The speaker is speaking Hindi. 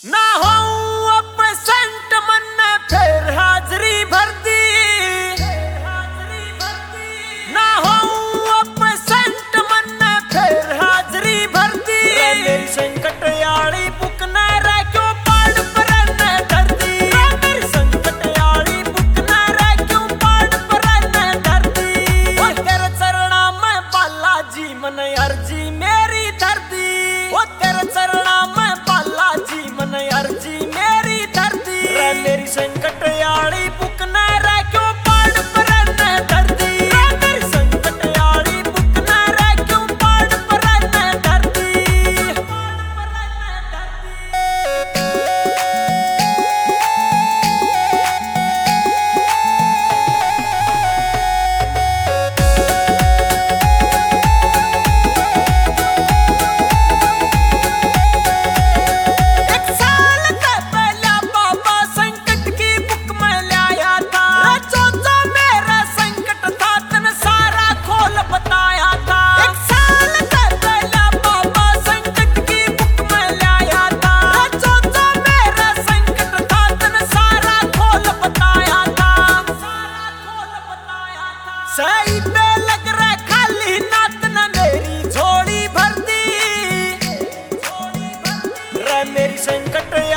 ना हो अपसेंट मन ने फिर हाजरी भर दी। ना हो अपसेंट मन ने फिर हाजरी भर दी। मेरी संकट याड़ी बुक न रह क्यों पाड़ पर न धर दी। मेरी संकट याड़ी बुक न रह क्यों पाड़ पर न धर दी। ओ तेरे चरणा में बालाजी मन अर्जी मेरी धर दी। ओ तेरे चरणा में बालाजी मन अर्जी मेरी धर दी। मेरी संकट याड़ी बुक न रह क्यों पाड़ पर न धर दी। मेरी संकट याड़ी बुक न रह क्यों पाड़ पर न धर दी। एक साल से पहले बाबा संकट की बुक में लाया था। जो मेरा संकट था तन सारा खोल बताया था। एक साल से पहले बाबा संकट की बुक में लाया था। जो मेरा संकट था तन सारा खोल बताया था। सही पे लग रहा खाली नात न मेरी झोली भर दी। मेरी संकट